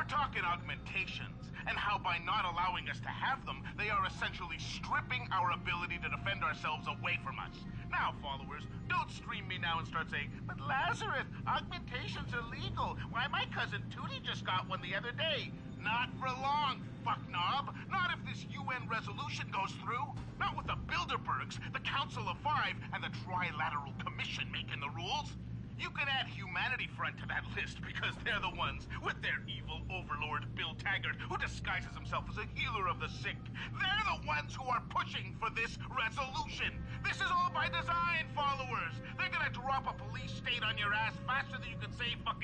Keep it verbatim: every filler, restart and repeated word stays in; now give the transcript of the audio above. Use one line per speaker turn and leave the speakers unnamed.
We're talking augmentations, and how by not allowing us to have them, they are essentially stripping our ability to defend ourselves away from us. Now, followers, don't stream me now and start saying, "But Lazarus, augmentations are legal. Why, my cousin Tootie just got one the other day." Not for long, fucknob. Not if this U N resolution goes through. Not with the Bilderbergs, the Council of Five, and the Trilateral Commission making the rules. You can add Humanity Front to that list because they're the ones with their evil overlord Bill Taggart, who disguises himself as a healer of the sick. They're the ones who are pushing for this resolution. This is all by design, followers. They're gonna drop a police state on your ass faster than you can say fucking